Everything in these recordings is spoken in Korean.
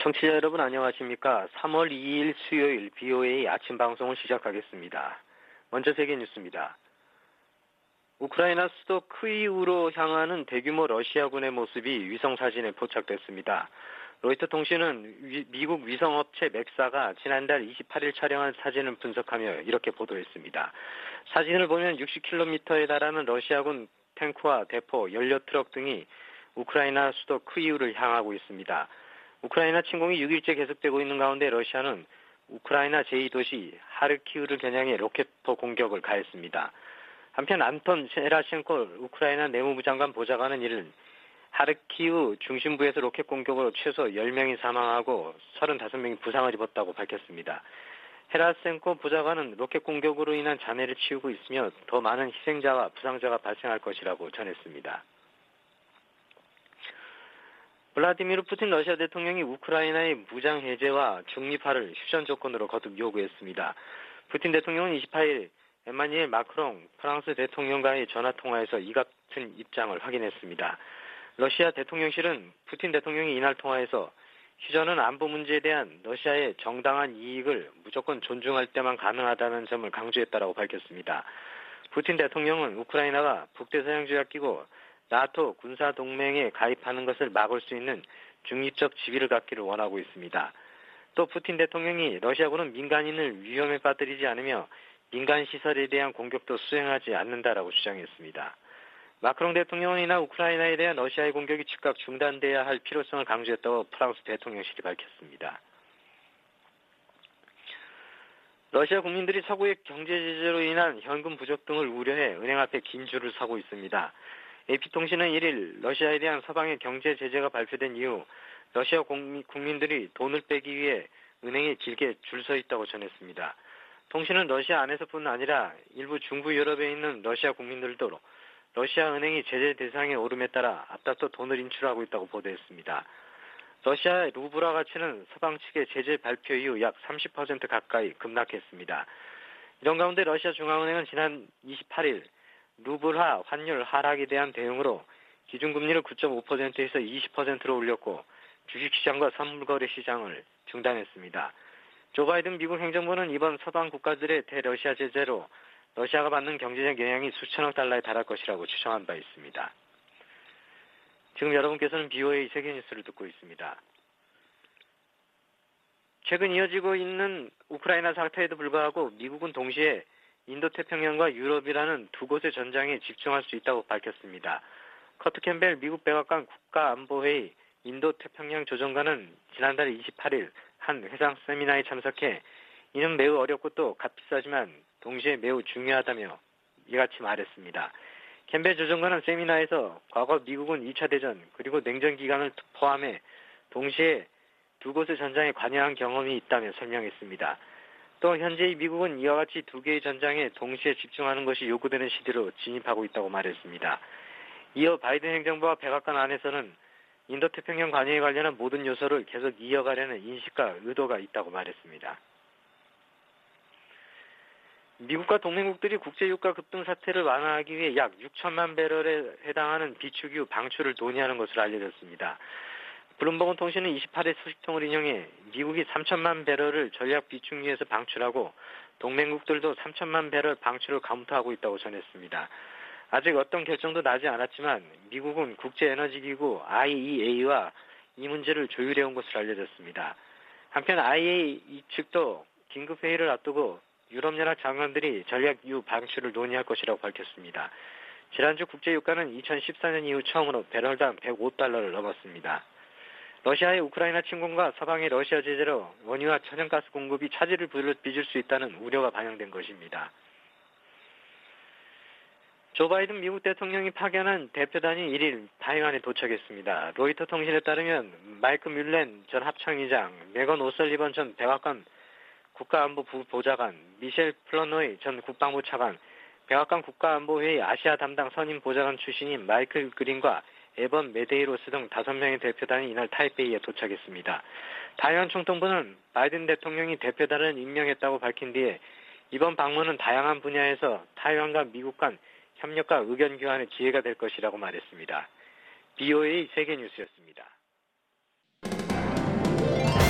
청취자 여러분 안녕하십니까? 3월 2일 수요일 BOA 아침 방송을 시작하겠습니다. 먼저 세계 뉴스입니다. 우크라이나 수도 크이우로 향하는 대규모 러시아군의 모습이 위성사진에 포착됐습니다. 로이터 통신은 미국 위성업체 맥사가 지난달 28일 촬영한 사진을 분석하며 이렇게 보도했습니다. 사진을 보면 60km에 달하는 러시아군 탱크와 대포, 연료 트럭 등이 우크라이나 수도 크이우를 향하고 있습니다. 우크라이나 침공이 6일째 계속되고 있는 가운데 러시아는 우크라이나 제2도시 하르키우를 겨냥해 로켓포 공격을 가했습니다. 한편 안톤 세라셴코 우크라이나 내무부 장관 보좌관은 이를 하르키우 중심부에서 로켓 공격으로 최소 10명이 사망하고 35명이 부상을 입었다고 밝혔습니다. 헤라셴코 보좌관은 로켓 공격으로 인한 잔해를 치우고 있으며 더 많은 희생자와 부상자가 발생할 것이라고 전했습니다. 블라디미르 푸틴 러시아 대통령이 우크라이나의 무장 해제와 중립화를 휴전 조건으로 거듭 요구했습니다. 푸틴 대통령은 28일 에마니엘 마크롱 프랑스 대통령과의 전화통화에서 이 같은 입장을 확인했습니다. 러시아 대통령실은 푸틴 대통령이 이날 통화에서 휴전은 안보 문제에 대한 러시아의 정당한 이익을 무조건 존중할 때만 가능하다는 점을 강조했다라고 밝혔습니다. 푸틴 대통령은 우크라이나가 북대서양조약기구 나토 군사동맹에 가입하는 것을 막을 수 있는 중립적 지위를 갖기를 원하고 있습니다. 또 푸틴 대통령이 러시아군은 민간인을 위험에 빠뜨리지 않으며 민간 시설에 대한 공격도 수행하지 않는다라고 주장했습니다. 마크롱 대통령은 이날 우크라이나에 대한 러시아의 공격이 즉각 중단돼야 할 필요성을 강조했다고 프랑스 대통령실이 밝혔습니다. 러시아 국민들이 서구의 경제 제재로 인한 현금 부족 등을 우려해 은행 앞에 긴 줄을 서고 있습니다. AP통신은 1일 러시아에 대한 서방의 경제 제재가 발표된 이후 러시아 국민들이 돈을 빼기 위해 은행에 길게 줄 서 있다고 전했습니다. 통신은 러시아 안에서뿐 아니라 일부 중부 유럽에 있는 러시아 국민들도 러시아 은행이 제재 대상에 오름에 따라 앞다퉈 돈을 인출하고 있다고 보도했습니다. 러시아 루블화 가치는 서방 측의 제재 발표 이후 약 30% 가까이 급락했습니다. 이런 가운데 러시아 중앙은행은 지난 28일 루블화 환율 하락에 대한 대응으로 기준금리를 9.5%에서 20%로 올렸고 주식시장과 선물거래 시장을 중단했습니다. 조 바이든 미국 행정부는 이번 서방 국가들의 대러시아 제재로 러시아가 받는 경제적 영향이 수천억 달러에 달할 것이라고 추정한 바 있습니다. 지금 여러분께서는 BOA 세계뉴스를 듣고 있습니다. 최근 이어지고 있는 우크라이나 사태에도 불구하고 미국은 동시에 인도태평양과 유럽이라는 두 곳의 전장에 집중할 수 있다고 밝혔습니다. 커트 캠벨 미국 백악관 국가안보회의 인도태평양 조정관은 지난달 28일 한 회상 세미나에 참석해 이는 매우 어렵고 또 값비싸지만 동시에 매우 중요하다며 이같이 말했습니다. 캠벨 조정관은 세미나에서 과거 미국은 2차 대전 그리고 냉전 기간을 포함해 동시에 두 곳의 전장에 관여한 경험이 있다며 설명했습니다. 또 현재의 미국은 이와 같이 두 개의 전장에 동시에 집중하는 것이 요구되는 시대로 진입하고 있다고 말했습니다. 이어 바이든 행정부와 백악관 안에서는 인도태평양 관여에 관련한 모든 요소를 계속 이어가려는 인식과 의도가 있다고 말했습니다. 미국과 동맹국들이 국제유가 급등 사태를 완화하기 위해 약 6천만 배럴에 해당하는 비축유 방출을 논의하는 것으로 알려졌습니다. 블룸버그 통신은 28일 소식통을 인용해 미국이 3천만 배럴을 전략 비축유에서 방출하고 동맹국들도 3천만 배럴 방출을 검토하고 있다고 전했습니다. 아직 어떤 결정도 나지 않았지만 미국은 국제에너지기구 IEA와 이 문제를 조율해온 것으로 알려졌습니다. 한편 IEA 측도 긴급회의를 앞두고 유럽연합 장관들이 전략유 방출을 논의할 것이라고 밝혔습니다. 지난주 국제유가는 2014년 이후 처음으로 배럴당 105달러를 넘었습니다. 러시아의 우크라이나 침공과 서방의 러시아 제재로 원유와 천연가스 공급이 차질을 빚을 수 있다는 우려가 반영된 것입니다. 조 바이든 미국 대통령이 파견한 대표단이 1일 타이완에 도착했습니다. 로이터 통신에 따르면 마이크 뮬렌 전 합창의장, 메건 오설리번 전 백악관 국가안보부 보좌관, 미셸 플러노이 전 국방부 차관, 백악관 국가안보회의 아시아 담당 선임 보좌관 출신인 마이클 그린과 에번 메데이로스 등 5명의 대표단이 이날 타이페이에 도착했습니다. 타이완 총통부는 바이든 대통령이 대표단을 임명했다고 밝힌 뒤에 이번 방문은 다양한 분야에서 타이완과 미국 간 협력과 의견 교환의 기회가 될 것이라고 말했습니다. BOA 세계뉴스였습니다.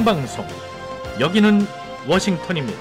생방송. 여기는 워싱턴입니다.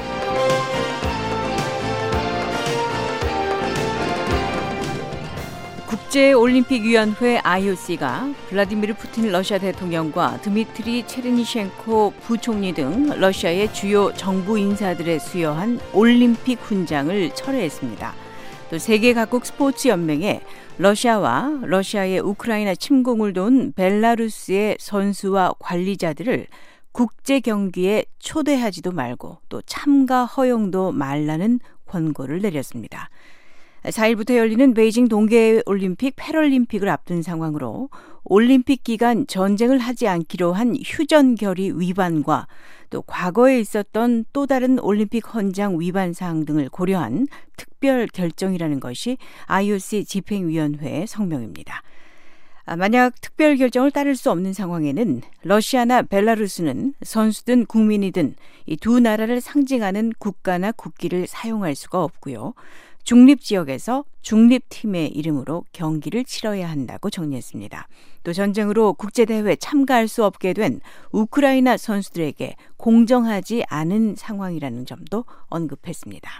국제올림픽위원회 IOC가 블라디미르 푸틴 러시아 대통령과 드미트리 체르니셴코 부총리 등 러시아의 주요 정부 인사들의 수여한 올림픽 훈장을 철회했습니다. 또 세계 각국 스포츠 연맹에 러시아와 러시아의 우크라이나 침공을 도운 벨라루스의 선수와 관리자들을 국제 경기에 초대하지도 말고 또 참가 허용도 말라는 권고를 내렸습니다. 4일부터 열리는 베이징 동계올림픽 패럴림픽을 앞둔 상황으로 올림픽 기간 전쟁을 하지 않기로 한 휴전 결의 위반과 또 과거에 있었던 또 다른 올림픽 헌장 위반 사항 등을 고려한 특별 결정이라는 것이 IOC 집행위원회의 성명입니다. 만약 특별 결정을 따를 수 없는 상황에는 러시아나 벨라루스는 선수든 국민이든 이 두 나라를 상징하는 국가나 국기를 사용할 수가 없고요. 중립지역에서 중립팀의 이름으로 경기를 치러야 한다고 정리했습니다. 또 전쟁으로 국제대회에 참가할 수 없게 된 우크라이나 선수들에게 공정하지 않은 상황이라는 점도 언급했습니다.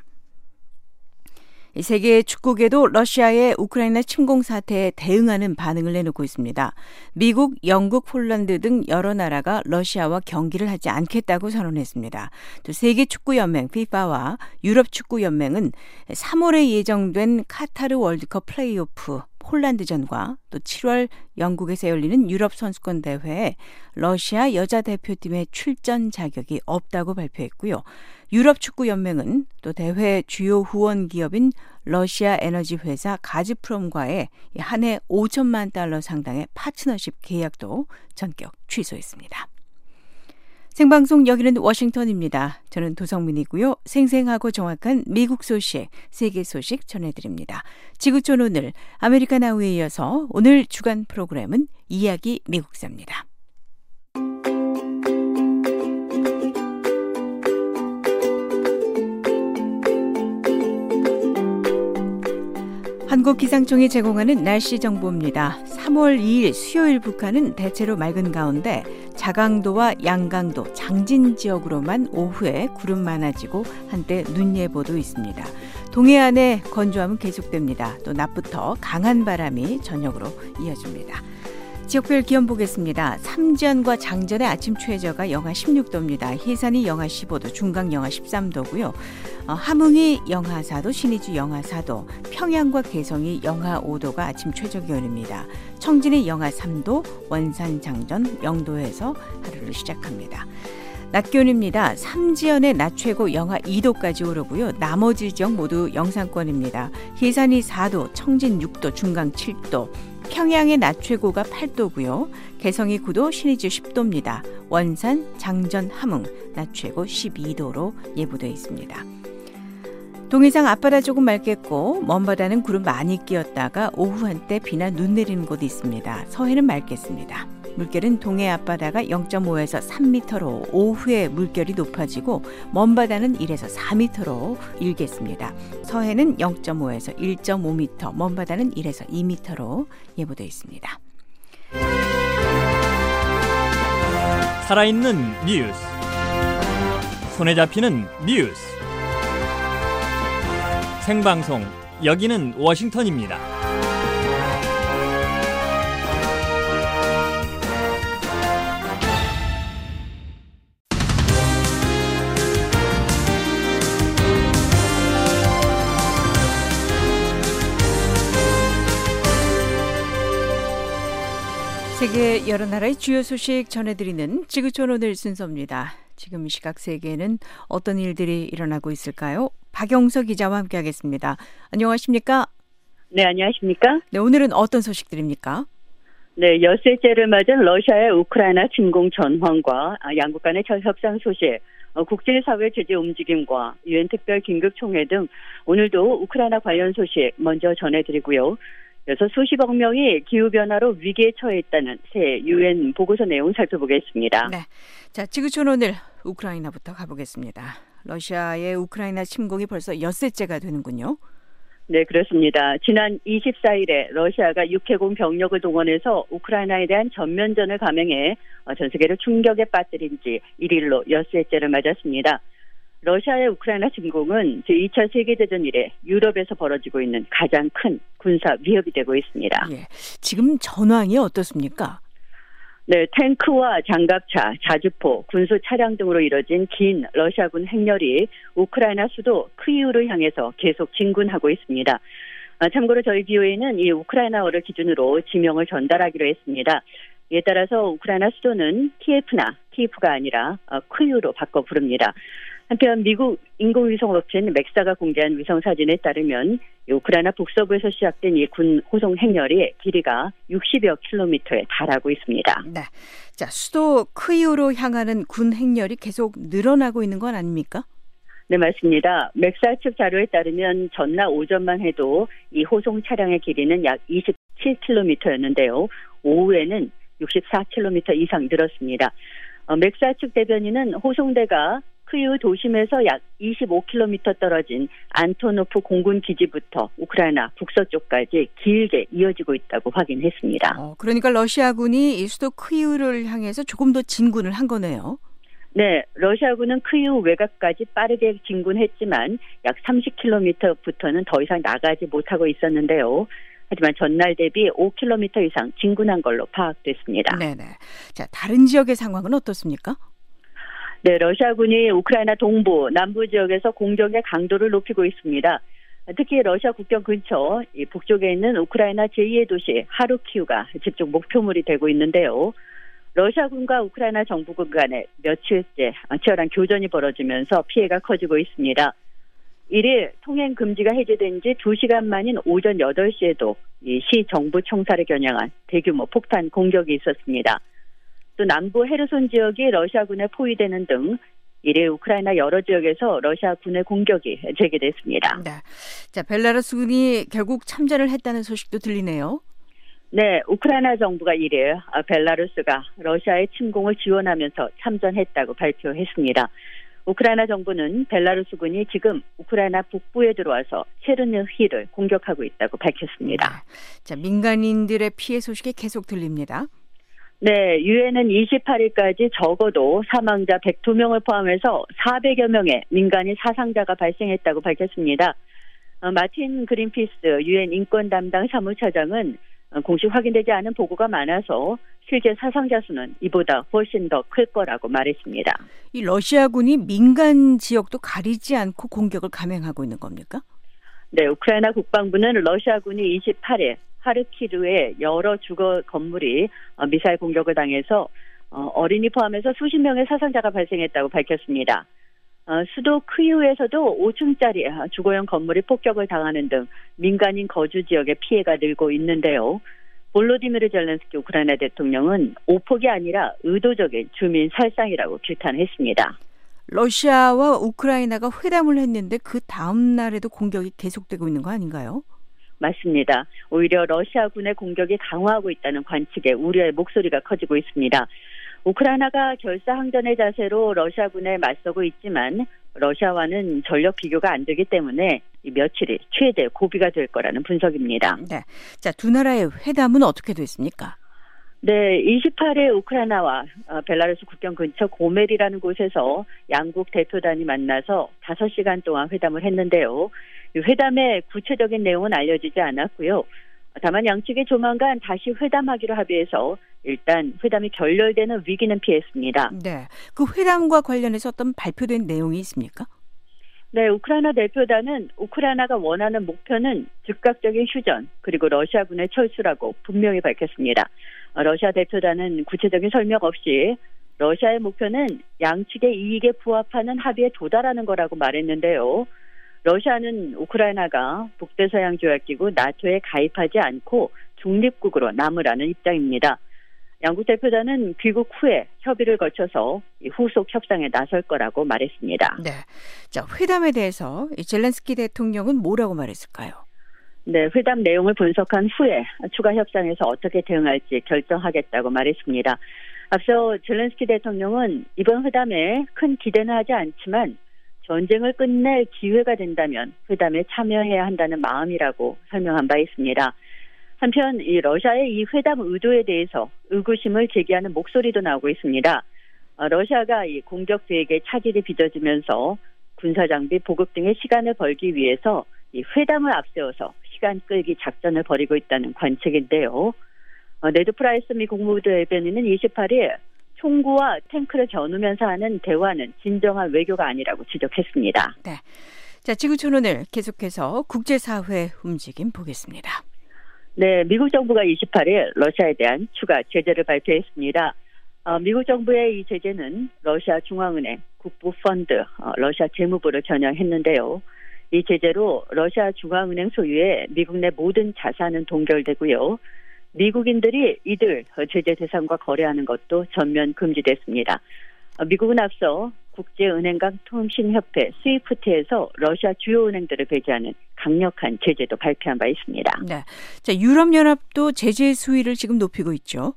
세계 축구계도 러시아의 우크라이나 침공 사태에 대응하는 반응을 내놓고 있습니다. 미국, 영국, 폴란드 등 여러 나라가 러시아와 경기를 하지 않겠다고 선언했습니다. 또 세계축구연맹 FIFA와 유럽축구연맹은 3월에 예정된 카타르 월드컵 플레이오프 폴란드전과 또 7월 영국에서 열리는 유럽 선수권 대회에 러시아 여자 대표팀의 출전 자격이 없다고 발표했고요. 유럽축구연맹은 또 대회 주요 후원 기업인 러시아 에너지 회사 가즈프롬과의 한 해 5천만 달러 상당의 파트너십 계약도 전격 취소했습니다. 생방송 여기는 워싱턴입니다. 저는 도성민이고요. 생생하고 정확한 미국 소식, 세계 소식 전해드립니다. 지구촌 오늘 아메리칸 하우에 이어서 오늘 주간 프로그램은 이야기 미국사입니다. 한국기상청이 제공하는 날씨 정보입니다. 3월 2일 수요일 북한은 대체로 맑은 가운데 자강도와 양강도, 장진 지역으로만 오후에 구름 많아지고 한때 눈 예보도 있습니다. 동해안의 건조함은 계속됩니다. 또 낮부터 강한 바람이 저녁으로 이어집니다. 지역별 기온 보겠습니다. 삼지연과 장전의 아침 최저가 영하 16도입니다. 해산이 영하 15도, 중강 영하 13도고요. 함흥이 영하 4도, 신의주 영하 4도, 평양과 개성이 영하 5도가 아침 최저 기온입니다. 청진이 영하 3도, 원산, 장전, 영도에서 하루를 시작합니다. 낮 기온입니다. 삼지연의 낮 최고 영하 2도까지 오르고요. 나머지 지역 모두 영상권입니다. 해산이 4도, 청진 6도, 중강 7도, 평양의 낮 최고가 8도고요. 개성이 9도, 신의주 10도입니다. 원산, 장전, 함흥 낮 최고 12도로 예보되어 있습니다. 동해상 앞바다 조금 맑겠고 먼바다는 구름 많이 끼었다가 오후 한때 비나 눈 내리는 곳이 있습니다. 서해는 맑겠습니다. 물결은 동해 앞바다가 0.5에서 3m로 오후에 물결이 높아지고 먼바다는 1에서 4m로 일겠습니다. 서해는 0.5에서 1.5m, 먼바다는 1에서 2m로 예보되어 있습니다. 살아있는 뉴스, 손에 잡히는 뉴스, 생방송 여기는 워싱턴입니다. 세계 여러 나라의 주요 소식 전해드리는 지구촌 오늘 순서입니다. 지금 이 시각 세계에는 어떤 일들이 일어나고 있을까요? 박영서 기자와 함께하겠습니다. 안녕하십니까? 네, 안녕하십니까? 네, 오늘은 어떤 소식들입니까? 네, 엿새째를 맞은 러시아의 우크라이나 침공 전황과 양국 간의 협상 소식, 국제사회 제재 움직임과 유엔 특별 긴급총회 등 오늘도 우크라이나 관련 소식 먼저 전해드리고요. 그래서 수십억 명이 기후변화로 위기에 처해 있다는 새 유엔 보고서 내용 살펴보겠습니다. 네, 자, 지구촌 오늘 우크라이나부터 가보겠습니다. 러시아의 우크라이나 침공이 벌써 엿새째가 되는군요. 네, 그렇습니다. 지난 24일에 러시아가 육해공 병력을 동원해서 우크라이나에 대한 전면전을 감행해 전 세계를 충격에 빠뜨린 지 1일로 엿새째를 맞았습니다. 러시아의 우크라이나 침공은 제2차 세계대전 이래 유럽에서 벌어지고 있는 가장 큰 군사 위협이 되고 있습니다. 예. 지금 전황이 어떻습니까? 네, 탱크와 장갑차, 자주포, 군수 차량 등으로 이뤄진 긴 러시아군 행렬이 우크라이나 수도 크이우를 향해서 계속 진군하고 있습니다. 참고로 저희 BOA는 이 우크라이나어를 기준으로 지명을 전달하기로 했습니다. 이에 따라서 우크라이나 수도는 키예프가 아니라 크이우로 바꿔 부릅니다. 한편 미국 인공위성 업체인 맥사가 공개한 위성사진에 따르면 우크라이나 북서부에서 시작된 이 군 호송 행렬이 길이가 60여 킬로미터에 달하고 있습니다. 네. 자, 수도 크이우로 향하는 군 행렬이 계속 늘어나고 있는 건 아닙니까? 네, 맞습니다. 맥사 측 자료에 따르면 전날 오전만 해도 이 호송 차량의 길이는 약 27킬로미터였는데요. 오후에는 64킬로미터 이상 늘었습니다. 맥사 측 대변인은 호송대가 크이우 도심에서 약 25km 떨어진 안토노프 공군 기지부터 우크라이나 북서쪽까지 길게 이어지고 있다고 확인했습니다. 그러니까 러시아군이 이 수도 크이우를 향해서 조금 더 진군을 한 거네요. 네, 러시아군은 크이우 외곽까지 빠르게 진군했지만 약 30km부터는 더 이상 나가지 못하고 있었는데요. 하지만 전날 대비 5km 이상 진군한 걸로 파악됐습니다. 네네. 자, 다른 지역의 상황은 어떻습니까? 네, 러시아군이 우크라이나 동부, 남부 지역에서 공격의 강도를 높이고 있습니다. 특히 러시아 국경 근처 북쪽에 있는 우크라이나 제2의 도시 하르키우가 집중 목표물이 되고 있는데요. 러시아군과 우크라이나 정부군 간에 며칠째 치열한 교전이 벌어지면서 피해가 커지고 있습니다. 1일 통행 금지가 해제된 지 2시간 만인 오전 8시에도 이 시 정부 청사를 겨냥한 대규모 폭탄 공격이 있었습니다. 또 남부 헤르손 지역이 러시아군에 포위되는 등 이래 우크라이나 여러 지역에서 러시아군의 공격이 재개됐습니다. 네. 자, 벨라루스군이 결국 참전을 했다는 소식도 들리네요. 네, 우크라이나 정부가 이래 벨라루스가 러시아의 침공을 지원하면서 참전했다고 발표했습니다. 우크라이나 정부는 벨라루스군이 지금 우크라이나 북부에 들어와서 체르니히를 공격하고 있다고 밝혔습니다. 네. 자, 민간인들의 피해 소식이 계속 들립니다. 네, 유엔은 28일까지 적어도 사망자 102명을 포함해서 400여 명의 민간인 사상자가 발생했다고 밝혔습니다. 마틴 그린피스 유엔 인권 담당 사무차장은 공식 확인되지 않은 보고가 많아서 실제 사상자 수는 이보다 훨씬 더 클 거라고 말했습니다. 이 러시아군이 민간 지역도 가리지 않고 공격을 감행하고 있는 겁니까? 네, 우크라이나 국방부는 러시아군이 28일 하르키우의 여러 주거 건물이 미사일 공격을 당해서 어린이 포함해서 수십 명의 사상자가 발생했다고 밝혔습니다. 수도 크이우에서도 5층짜리 주거용 건물이 폭격을 당하는 등 민간인 거주 지역의 피해가 늘고 있는데요. 볼로디미르 젤렌스키 우크라이나 대통령은 오폭이 아니라 의도적인 주민 살상이라고 규탄했습니다. 러시아와 우크라이나가 회담을 했는데 그 다음 날에도 공격이 계속되고 있는 거 아닌가요? 맞습니다. 오히려 러시아군의 공격이 강화하고 있다는 관측에 우려의 목소리가 커지고 있습니다. 우크라이나가 결사항전의 자세로 러시아군에 맞서고 있지만 러시아와는 전력 비교가 안 되기 때문에 이 며칠이 최대 고비가 될 거라는 분석입니다. 네. 자, 두 나라의 회담은 어떻게 됐습니까? 네, 28일 우크라이나와 벨라루스 국경 근처 고멜이라는 곳에서 양국 대표단이 만나서 5시간 동안 회담을 했는데요. 이 회담의 구체적인 내용은 알려지지 않았고요. 다만 양측이 조만간 다시 회담하기로 합의해서 일단 회담이 결렬되는 위기는 피했습니다. 네, 그 회담과 관련해서 어떤 발표된 내용이 있습니까? 네, 우크라이나 대표단은 우크라이나가 원하는 목표는 즉각적인 휴전 그리고 러시아군의 철수라고 분명히 밝혔습니다. 러시아 대표단은 구체적인 설명 없이 러시아의 목표는 양측의 이익에 부합하는 합의에 도달하는 거라고 말했는데요. 러시아는 우크라이나가 북대서양 조약기구 나토에 가입하지 않고 중립국으로 남으라는 입장입니다. 양국 대표단은 귀국 후에 협의를 거쳐서 후속 협상에 나설 거라고 말했습니다. 네, 자, 회담에 대해서 젤렌스키 대통령은 뭐라고 말했을까요? 네, 회담 내용을 분석한 후에 추가 협상에서 어떻게 대응할지 결정하겠다고 말했습니다. 앞서 젤렌스키 대통령은 이번 회담에 큰 기대는 하지 않지만 전쟁을 끝낼 기회가 된다면 회담에 참여해야 한다는 마음이라고 설명한 바 있습니다. 한편 이 러시아의 이 회담 의도에 대해서 의구심을 제기하는 목소리도 나오고 있습니다. 러시아가 이 공격 계획에 차질이 빚어지면서 군사장비 보급 등의 시간을 벌기 위해서 이 회담을 앞세워서 시간 끌기 작전을 벌이고 있다는 관측인데요. 네드 프라이스 미 국무부 대변인은 28일 총구와 탱크를 겨누면서 하는 대화는 진정한 외교가 아니라고 지적했습니다. 네. 자, 지구촌 오늘 계속해서 국제사회 움직임 보겠습니다. 네, 미국 정부가 28일 러시아에 대한 추가 제재를 발표했습니다. 미국 정부의 이 제재는 러시아 중앙은행, 국부펀드, 러시아 재무부를 겨냥했는데요. 이 제재로 러시아 중앙은행 소유의 미국 내 모든 자산은 동결되고요. 미국인들이 이들 제재 대상과 거래하는 것도 전면 금지됐습니다. 미국은 앞서 국제은행 간 통신협회 스위프트에서 러시아 주요 은행들을 배제하는 강력한 제재도 발표한 바 있습니다. 네. 자, 유럽연합도 제재 수위를 지금 높이고 있죠.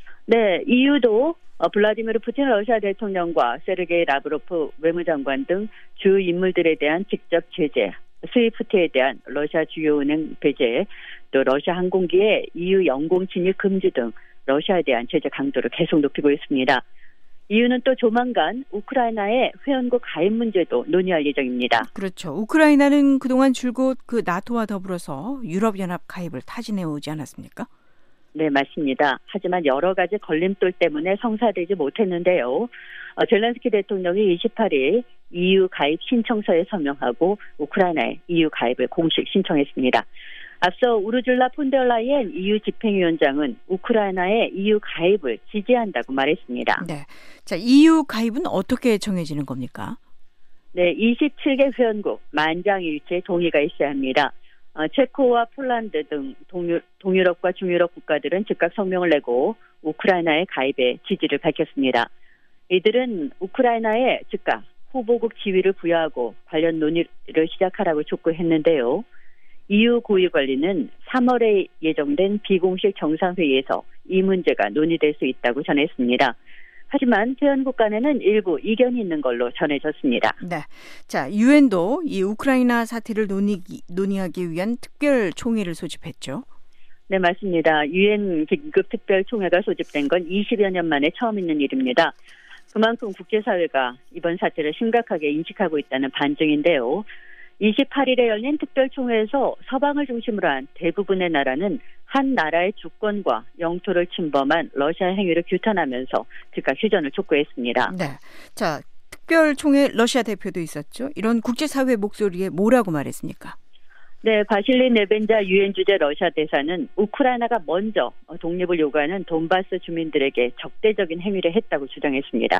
네, EU도 블라디미르 푸틴 러시아 대통령과 세르게이 라브로프 외무장관 등 주 인물들에 대한 직접 제재, 스위프트에 대한 러시아 주요 은행 배제, 또 러시아 항공기의 EU 영공 진입 금지 등 러시아에 대한 제재 강도를 계속 높이고 있습니다. EU는 또 조만간 우크라이나의 회원국 가입 문제도 논의할 예정입니다. 그렇죠. 우크라이나는 그동안 줄곧 그 나토와 더불어서 유럽연합 가입을 타진해 오지 않았습니까? 네, 맞습니다. 하지만 여러 가지 걸림돌 때문에 성사되지 못했는데요. 젤렌스키 대통령이 28일 EU 가입 신청서에 서명하고 우크라이나의 EU 가입을 공식 신청했습니다. 앞서 우르줄라 폰데르라이엔 EU 집행위원장은 우크라이나의 EU 가입을 지지한다고 말했습니다. 네. 자, EU 가입은 어떻게 정해지는 겁니까? 네, 27개 회원국 만장일치의 동의가 있어야 합니다. 체코와 폴란드 등 동유럽과 중유럽 국가들은 즉각 성명을 내고 우크라이나의 가입에 지지를 밝혔습니다. 이들은 우크라이나에 즉각 후보국 지위를 부여하고 관련 논의를 시작하라고 촉구했는데요. EU 고위관리는 3월에 예정된 비공식 정상회의에서 이 문제가 논의될 수 있다고 전했습니다. 하지만 회원국 간에는 일부 이견이 있는 걸로 전해졌습니다. 네. 자, 유엔도 이 우크라이나 사태를 논의하기 위한 특별 총회를 소집했죠. 네, 맞습니다. 유엔 긴급 특별 총회가 소집된 건 20여 년 만에 처음 있는 일입니다. 그만큼 국제사회가 이번 사태를 심각하게 인식하고 있다는 반증인데요. 28일에 열린 특별총회에서 서방을 중심으로 한 대부분의 나라는 한 나라의 주권과 영토를 침범한 러시아 행위를 규탄하면서 즉각 휴전을 촉구했습니다. 네. 자, 특별총회 러시아 대표도 있었죠. 이런 국제사회 목소리에 뭐라고 말했습니까? 네, 바실리 네벤자 유엔 주재 러시아 대사는 우크라이나가 먼저 독립을 요구하는 돈바스 주민들에게 적대적인 행위를 했다고 주장했습니다.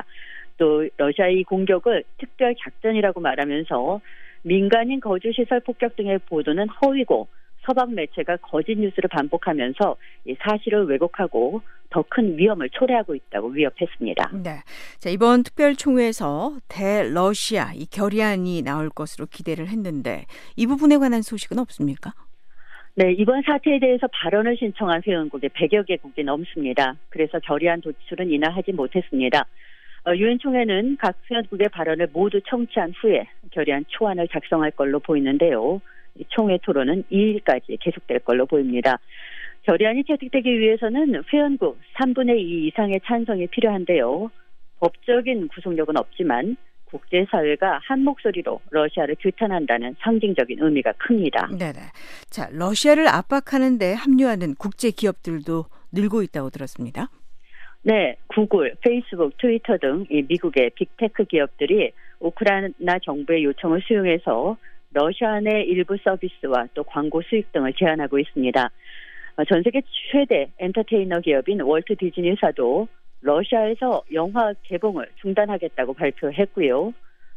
또 러시아의 공격을 특별 작전이라고 말하면서 민간인 거주시설 폭격 등의 보도는 허위고 서방 매체가 거짓 뉴스를 반복하면서 이 사실을 왜곡하고 더 큰 위험을 초래하고 있다고 위협했습니다. 네, 자, 이번 특별총회에서 대러시아 이 결의안이 나올 것으로 기대를 했는데 이 부분에 관한 소식은 없습니까? 네, 이번 사태에 대해서 발언을 신청한 회원국이 100여 개국이 넘습니다. 그래서 결의안 도출은 인하하지 못했습니다. 유엔 총회는 각 회원국의 발언을 모두 청취한 후에 결의안 초안을 작성할 걸로 보이는데요. 총회 토론은 2일까지 계속될 걸로 보입니다. 결의안이 채택되기 위해서는 회원국 3분의 2 이상의 찬성이 필요한데요. 법적인 구속력은 없지만 국제사회가 한 목소리로 러시아를 규탄한다는 상징적인 의미가 큽니다. 네네. 자, 러시아를 압박하는 데 합류하는 국제 기업들도 늘고 있다고 들었습니다. 네, 구글, 페이스북, 트위터 등 이 미국의 빅테크 기업들이 우크라이나 정부의 요청을 수용해서 러시아 내 일부 서비스와 또 광고 수익 등을 제한하고 있습니다. 전 세계 최대 엔터테이너 기업인 월트 디즈니사도 러시아에서 영화 개봉을 중단하겠다고 발표했고요.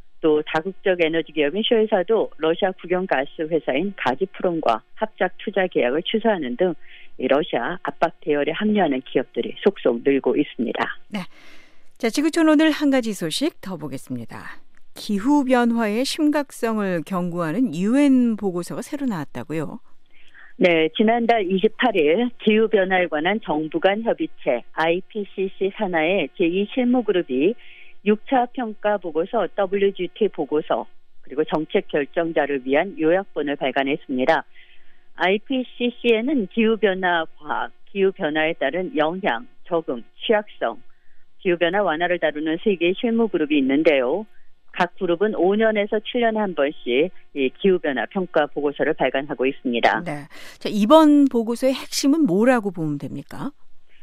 또 다국적 에너지 기업인 쉘사도 러시아 국영가스 회사인 가즈프롬과 합작 투자 계약을 취소하는 등 러시아 압박 대열에 합류하는 기업들이 속속 늘고 있습니다. 네, 자, 지구촌 오늘 한 가지 소식 더 보겠습니다. 기후변화의 심각성을 경고하는 유엔 보고서가 새로 나왔다고요? 네, 지난달 28일 기후변화에 관한 정부 간 협의체 IPCC 산하의 제2실무그룹이 6차 평가 보고서 WGT 보고서 그리고 정책 결정자를 위한 요약본을 발간했습니다. IPCC에는 기후변화 과학, 기후변화에 따른 영향, 적응, 취약성, 기후변화 완화를 다루는 3개의 실무 그룹이 있는데요. 각 그룹은 5년에서 7년에 한 번씩 이 기후변화 평가 보고서를 발간하고 있습니다. 네. 자, 이번 보고서의 핵심은 뭐라고 보면 됩니까?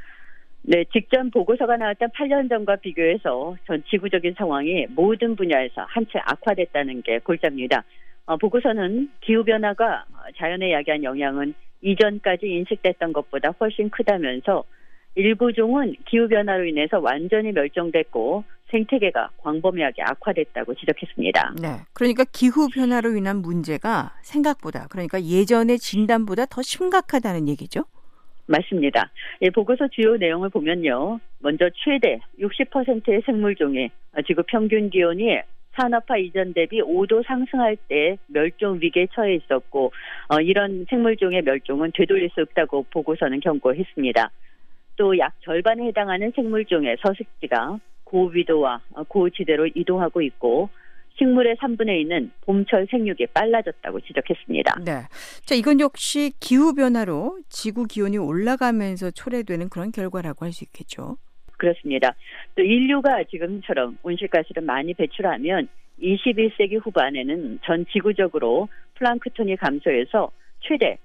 네, 직전 보고서가 나왔던 8년 전과 비교해서 전 지구적인 상황이 모든 분야에서 한 채 악화됐다는 게 골자입니다. 보고서는 기후변화가 자연에 야기한 영향은 이전까지 인식됐던 것보다 훨씬 크다면서 일부 종은 기후변화로 인해서 완전히 멸종됐고 생태계가 광범위하게 악화됐다고 지적했습니다. 네. 그러니까 기후변화로 인한 문제가 생각보다, 그러니까 예전의 진단보다 더 심각하다는 얘기죠? 맞습니다. 보고서 주요 내용을 보면요. 먼저 최대 60%의 생물종이 지구 평균 기온이 산업화 이전 대비 5도 상승할 때 멸종 위기에 처해 있었고 이런 생물종의 멸종은 되돌릴 수 없다고 보고서는 경고했습니다. 또 약 절반에 해당하는 생물종의 서식지가 고위도와 고지대로 이동하고 있고 식물의 3분의 2는 봄철 생육이 빨라졌다고 지적했습니다. 네. 자, 이건 역시 기후변화로 지구 기온이 올라가면서 초래되는 그런 결과라고 할 수 있겠죠. 그렇습니다. 또 인류가 지금처럼 온실가스를 많이 배출하면 21세기 후반에는 전 지구적으로 플랑크톤이 감소해서 최대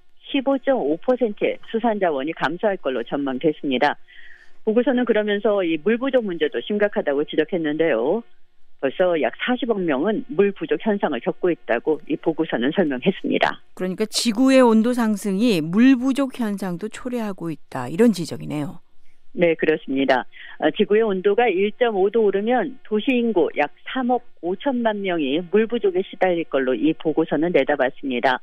15.5%의 수산자원이 감소할 걸로 전망됐습니다. 보고서는 그러면서 이 물 부족 문제도 심각하다고 지적했는데요. 벌써 약 40억 명은 물 부족 현상을 겪고 있다고 이 보고서는 설명했습니다. 그러니까 지구의 온도 상승이 물 부족 현상도 초래하고 있다. 이런 지적이네요. 네, 그렇습니다. 지구의 온도가 1.5도 오르면 도시 인구 약 3억 5천만 명이 물 부족에 시달릴 걸로 이 보고서는 내다봤습니다.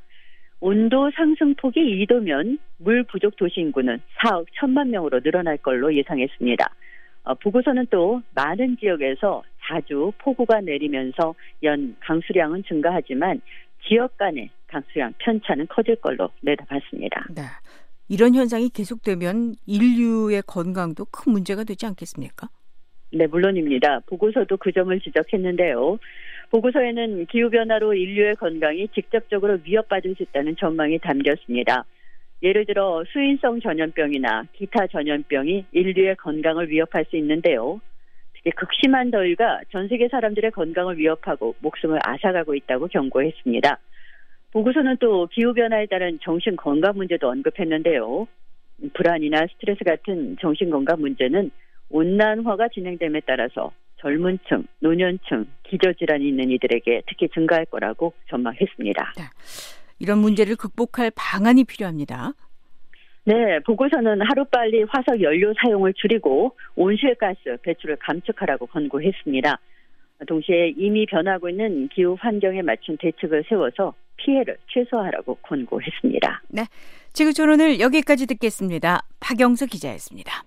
온도 상승폭이 2도면 물 부족 도시 인구는 4억 1천만 명으로 늘어날 걸로 예상했습니다. 보고서는 또 많은 지역에서 자주 폭우가 내리면서 연 강수량은 증가하지만 지역 간의 강수량 편차는 커질 걸로 내다봤습니다. 네. 이런 현상이 계속되면 인류의 건강도 큰 문제가 되지 않겠습니까? 네, 물론입니다. 보고서도 그 점을 지적했는데요. 보고서에는 기후변화로 인류의 건강이 직접적으로 위협받을 수 있다는 전망이 담겼습니다. 예를 들어 수인성 전염병이나 기타 전염병이 인류의 건강을 위협할 수 있는데요. 특히 극심한 더위가 전 세계 사람들의 건강을 위협하고 목숨을 앗아가고 있다고 경고했습니다. 보고서는 또 기후변화에 따른 정신건강 문제도 언급했는데요. 불안이나 스트레스 같은 정신건강 문제는 온난화가 진행됨에 따라서 젊은 층, 노년층, 기저질환이 있는 이들에게 특히 증가할 거라고 전망했습니다. 네. 이런 문제를 극복할 방안이 필요합니다. 네, 보고서는 하루빨리 화석 연료 사용을 줄이고 온실가스 배출을 감축하라고 권고했습니다. 동시에 이미 변하고 있는 기후 환경에 맞춘 대책을 세워서 피해를 최소화하라고 권고했습니다. 네, 지구촌 오늘 여기까지 듣겠습니다. 박영수 기자였습니다.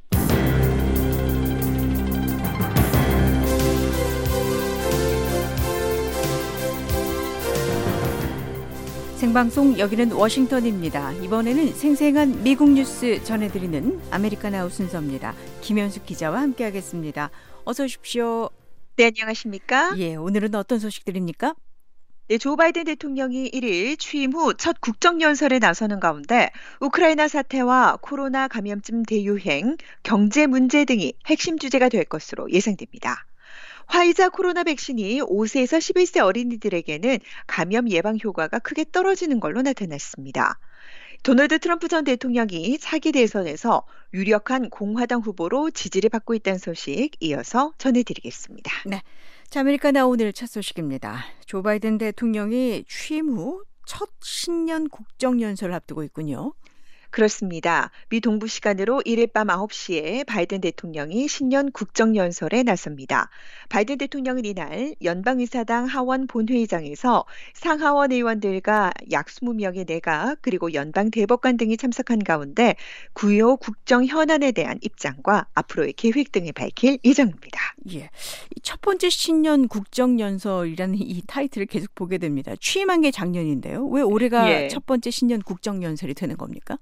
생방송 여기는 워싱턴입니다. 이번에는 생생한 미국 뉴스 전해드리는 아메리카나우 순서입니다. 김현숙 기자와 함께하겠습니다. 어서 오십시오. 네, 안녕하십니까? 예, 오늘은 어떤 소식들입니까? 네, 조 바이든 대통령이 1일 취임 후 첫 국정연설에 나서는 가운데 우크라이나 사태와 코로나 감염증 대유행, 경제 문제 등이 핵심 주제가 될 것으로 예상됩니다. 화이자 코로나 백신이 5세에서 11세 어린이들에게는 감염 예방 효과가 크게 떨어지는 걸로 나타났습니다. 도널드 트럼프 전 대통령이 차기 대선에서 유력한 공화당 후보로 지지를 받고 있다는 소식 이어서 전해드리겠습니다. 네, 자, 아메리카나우 오늘 첫 소식입니다. 조 바이든 대통령이 취임 후 첫 신년 국정연설을 앞두고 있군요. 그렇습니다. 미 동부 시간으로 1일 밤 9시에 바이든 대통령이 신년 국정연설에 나섭니다. 바이든 대통령은 이날 연방의사당 하원 본회의장에서 상하원 의원들과 약 20명의 내각 그리고 연방 대법관 등이 참석한 가운데 주요 국정 현안에 대한 입장과 앞으로의 계획 등을 밝힐 예정입니다. 예, 첫 번째 신년 국정연설이라는 이 타이틀을 계속 보게 됩니다. 취임한 게 작년인데요. 왜 올해가 첫 번째 신년 국정연설이 되는 겁니까?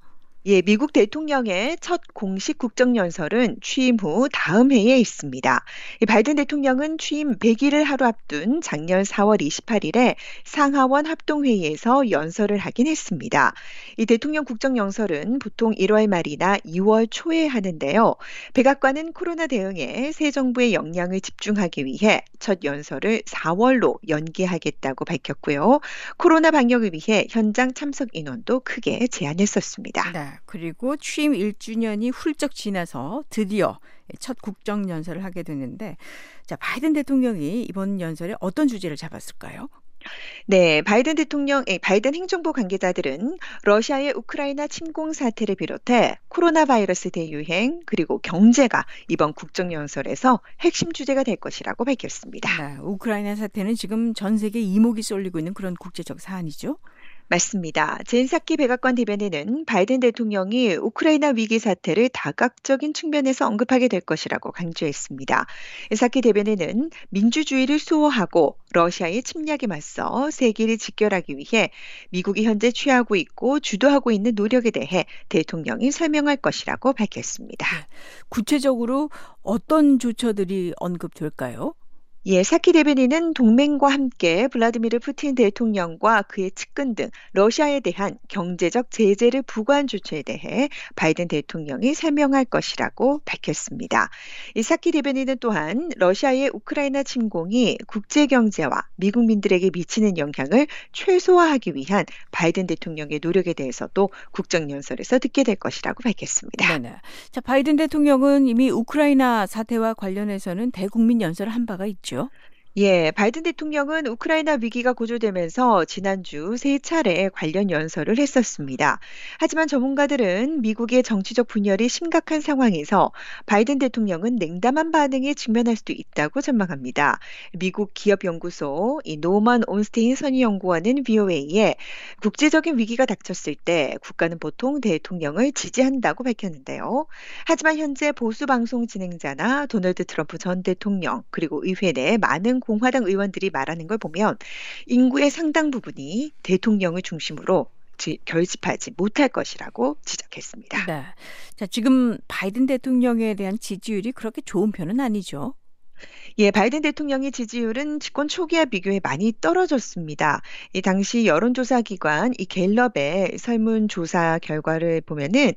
예, 미국 대통령의 첫 공식 국정연설은 취임 후 다음 해에 있습니다. 이 바이든 대통령은 취임 100일을 하루 앞둔 작년 4월 28일에 상하원 합동회의에서 연설을 하긴 했습니다. 이 대통령 국정연설은 보통 1월 말이나 2월 초에 하는데요. 백악관은 코로나 대응에 새 정부의 역량을 집중하기 위해 첫 연설을 4월로 연기하겠다고 밝혔고요. 코로나 방역을 위해 현장 참석 인원도 크게 제한했었습니다. 네, 그리고 취임 1주년이 훌쩍 지나서 드디어 첫 국정연설을 하게 됐는데, 자, 바이든 대통령이 이번 연설에 어떤 주제를 잡았을까요? 네, 바이든 행정부 관계자들은 러시아의 우크라이나 침공 사태를 비롯해 코로나 바이러스 대유행 그리고 경제가 이번 국정연설에서 핵심 주제가 될 것이라고 밝혔습니다. 네, 우크라이나 사태는 지금 전 세계 이목이 쏠리고 있는 그런 국제적 사안이죠. 맞습니다. 젠 사키 백악관 대변인은 바이든 대통령이 우크라이나 위기 사태를 다각적인 측면에서 언급하게 될 것이라고 강조했습니다. 사키 대변인은 민주주의를 수호하고 러시아의 침략에 맞서 세계를 직결하기 위해 미국이 현재 취하고 있고 주도하고 있는 노력에 대해 대통령이 설명할 것이라고 밝혔습니다. 구체적으로 어떤 조처들이 언급될까요? 예, 사키 대변인은 동맹과 함께 블라디미르 푸틴 대통령과 그의 측근 등 러시아에 대한 경제적 제재를 부과한 조치에 대해 바이든 대통령이 설명할 것이라고 밝혔습니다. 이 사키 대변인은 또한 러시아의 우크라이나 침공이 국제 경제와 미국민들에게 미치는 영향을 최소화하기 위한 바이든 대통령의 노력에 대해서도 국정연설에서 듣게 될 것이라고 밝혔습니다. 네네. 자, 바이든 대통령은 이미 우크라이나 사태와 관련해서는 대국민 연설을 한 바가 있죠. 예, 바이든 대통령은 우크라이나 위기가 고조되면서 지난주 3차례 관련 연설을 했었습니다. 하지만 전문가들은 미국의 정치적 분열이 심각한 상황에서 바이든 대통령은 냉담한 반응에 직면할 수도 있다고 전망합니다. 미국 기업연구소 이 노만 온스테인 선임연구원은 VOA에 국제적인 위기가 닥쳤을 때 국가는 보통 대통령을 지지한다고 밝혔는데요. 하지만 현재 보수 방송 진행자나 도널드 트럼프 전 대통령 그리고 의회 내 많은 공화당 의원들이 말하는 걸 보면 인구의 상당 부분이 대통령을 중심으로 결집하지 못할 것이라고 지적했습니다. 네. 자, 지금 바이든 대통령에 대한 지지율이 그렇게 좋은 편은 아니죠. 예, 바이든 대통령의 지지율은 집권 초기와 비교해 많이 떨어졌습니다. 이 당시 여론조사 기관 이 갤럽의 설문조사 결과를 보면은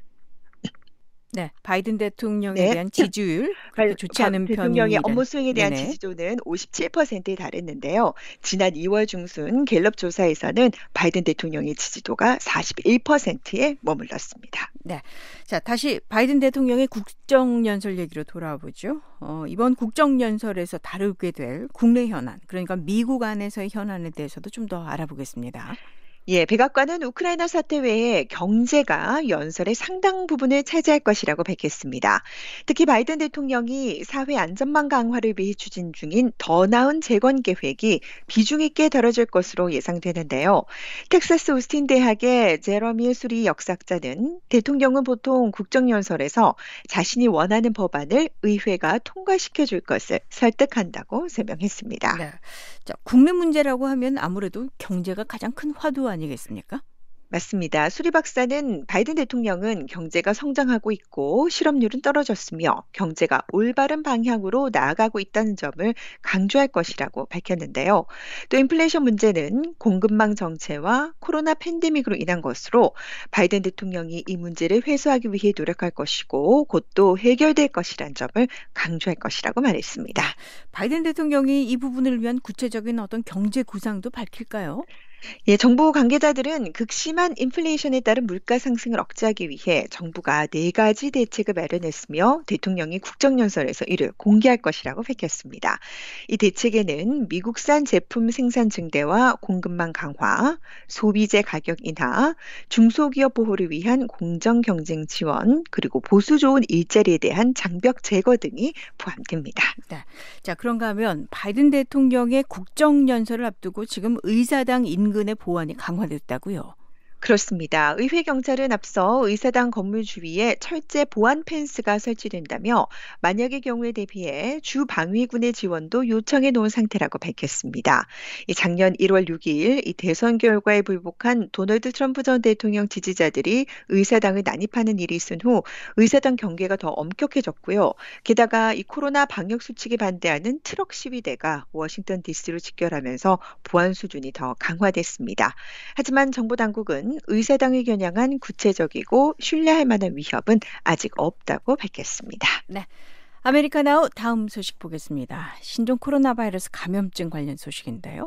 네, 바이든 대통령에 대한 지지율 그렇게 좋지 않은 대통령의 편이라는. 업무 수행에 대한 네네. 지지도는 57%에 달했는데요. 지난 2월 중순 갤럽 조사에서는 바이든 대통령의 지지도가 41%에 머물렀습니다. 네, 자, 다시 바이든 대통령의 국정연설 얘기로 돌아와 보죠. 이번 국정연설에서 다루게 될 국내 현안, 그러니까 미국 안에서의 현안에 대해서도 좀 더 알아보겠습니다. 예, 백악관은 우크라이나 사태 외에 경제가 연설의 상당 부분을 차지할 것이라고 밝혔습니다. 특히 바이든 대통령이 사회 안전망 강화를 위해 추진 중인 더 나은 재건 계획이 비중 있게 다뤄질 것으로 예상되는데요. 텍사스 오스틴 대학의 제러미 수리 역사자는 대통령은 보통 국정연설에서 자신이 원하는 법안을 의회가 통과시켜줄 것을 설득한다고 설명했습니다. 네. 자, 국내 문제라고 하면 아무래도 경제가 가장 큰 화두 아니겠습니까? 맞습니다. 수리 박사는 바이든 대통령은 경제가 성장하고 있고 실업률은 떨어졌으며 경제가 올바른 방향으로 나아가고 있다는 점을 강조할 것이라고 밝혔는데요. 또 인플레이션 문제는 공급망 정체와 코로나 팬데믹으로 인한 것으로 바이든 대통령이 이 문제를 해소하기 위해 노력할 것이고 곧 또 해결될 것이라는 점을 강조할 것이라고 말했습니다. 바이든 대통령이 이 부분을 위한 구체적인 어떤 경제 구상도 밝힐까요? 예, 정부 관계자들은 극심한 인플레이션에 따른 물가 상승을 억제하기 위해 정부가 4가지 대책을 마련했으며 대통령이 국정연설에서 이를 공개할 것이라고 밝혔습니다. 이 대책에는 미국산 제품 생산 증대와 공급망 강화, 소비재 가격 인하, 중소기업 보호를 위한 공정 경쟁 지원, 그리고 보수 좋은 일자리에 대한 장벽 제거 등이 포함됩니다. 네. 자, 그런가 하면 바이든 대통령의 국정연설을 앞두고 지금 의사당 인근의 보안이 강화됐다고요. 그렇습니다. 의회 경찰은 앞서 의사당 건물 주위에 철제 보안 펜스가 설치된다며 만약의 경우에 대비해 주 방위군의 지원도 요청해 놓은 상태라고 밝혔습니다. 이 작년 1월 6일 이 대선 결과에 불복한 도널드 트럼프 전 대통령 지지자들이 의사당을 난입하는 일이 있은 후 의사당 경계가 더 엄격해졌고요. 게다가 이 코로나 방역 수칙에 반대하는 트럭 시위대가 워싱턴 DC로 직결하면서 보안 수준이 더 강화됐습니다. 하지만 정부 당국은 의사당을 겨냥한 구체적이고 신뢰할 만한 위협은 아직 없다고 밝혔습니다. 네. 아메리카나우 다음 소식 보겠습니다. 신종 코로나 바이러스 감염증 관련 소식인데요.